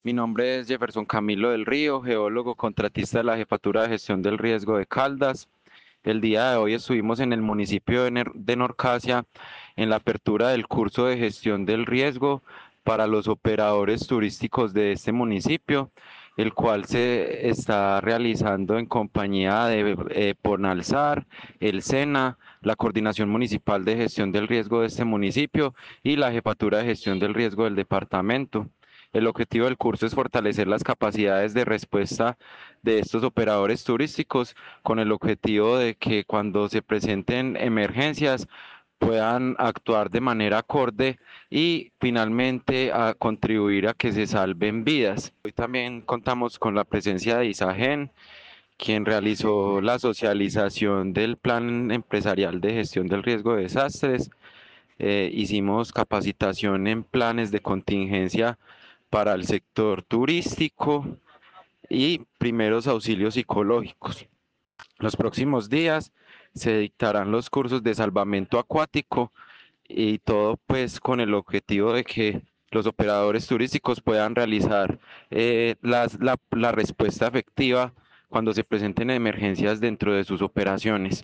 Mi nombre es Jefferson Camilo del Río, geólogo contratista de la Jefatura de Gestión del Riesgo de Caldas. El día de hoy estuvimos en el municipio de Norcasia en la apertura del curso de gestión del riesgo para los operadores turísticos de este municipio, el cual se está realizando en compañía de Ponalsar, el SENA, la Coordinación Municipal de Gestión del Riesgo de este municipio y la Jefatura de Gestión del Riesgo del departamento. El objetivo del curso es fortalecer las capacidades de respuesta de estos operadores turísticos con el objetivo de que cuando se presenten emergencias puedan actuar de manera acorde y finalmente a contribuir a que se salven vidas. Hoy también contamos con la presencia de Isagen, quien realizó la socialización del plan empresarial de gestión del riesgo de desastres. Hicimos capacitación en planes de contingencia para el sector turístico y primeros auxilios psicológicos. Los próximos días se dictarán los cursos de salvamento acuático y todo pues con el objetivo de que los operadores turísticos puedan realizar la respuesta efectiva cuando se presenten emergencias dentro de sus operaciones.